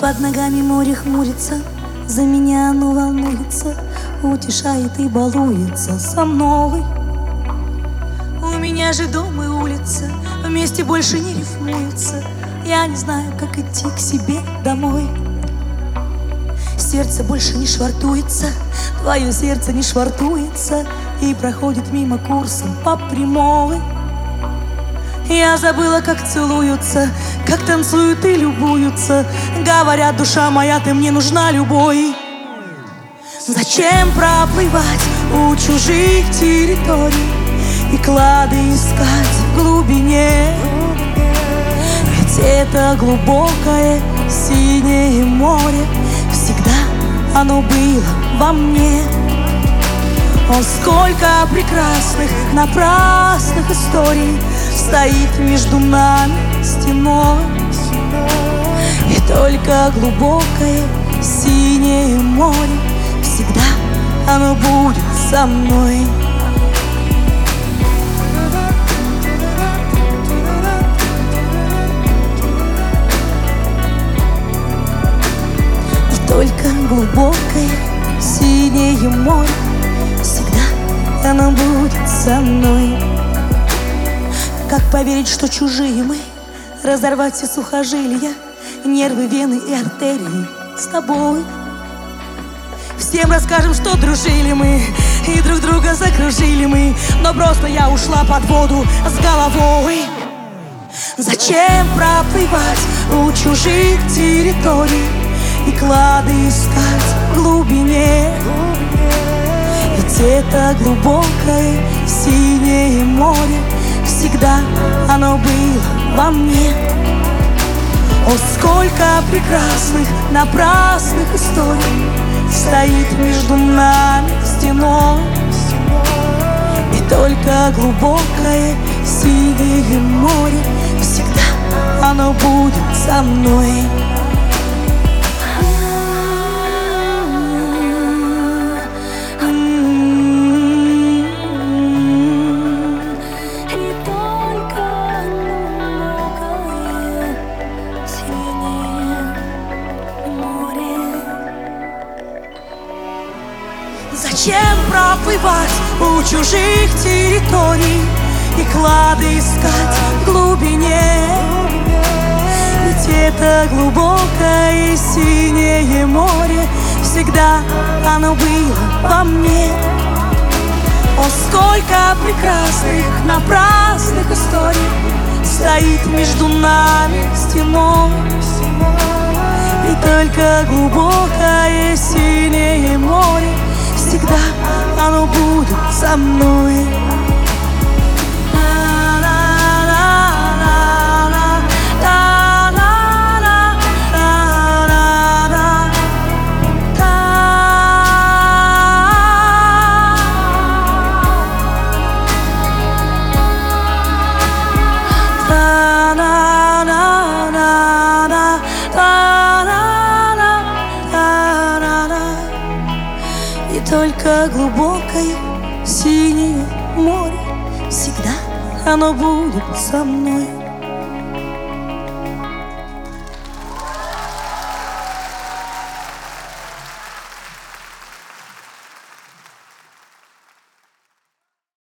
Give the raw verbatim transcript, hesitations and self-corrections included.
Под ногами море хмурится, за меня оно волнуется, утешает и балуется со мной. У меня же дом и улица, вместе больше не рифмуются. Я не знаю, как идти к себе домой. Сердце больше не швартуется, твое сердце не швартуется и проходит мимо курсом по прямой. Я забыла, как целуются, как танцуют и любуются. Говорят, душа моя, ты мне нужна любой. Зачем проплывать у чужих территорий и клады искать в глубине? Ведь это глубокое синее море, всегда оно было во мне. О, сколько прекрасных, напрасных историй стоит между нами стеной. И только глубокое синее море, всегда оно будет со мной. И только глубокое синее море, всегда оно будет со мной. Как поверить, что чужие мы, разорвать все сухожилия, нервы, вены и артерии с тобой? Всем расскажем, что дружили мы и друг друга закружили мы, но просто я ушла под воду с головой. Зачем проплывать у чужих территорий и клады искать в глубине? Ведь это глубокое синее море, всегда оно было во мне. О, сколько прекрасных, напрасных историй стоит между нами стеной. И только глубокое синее море, всегда оно будет со мной. Зачем проплывать у чужих территорий и клады искать в глубине? Ведь это глубокое синее море, всегда оно было во мне. О, сколько прекрасных, напрасных историй стоит между нами стеной. И только глубокое синее море, всегда оно будет со мной. И только глубокое синее море, всегда оно будет со мной.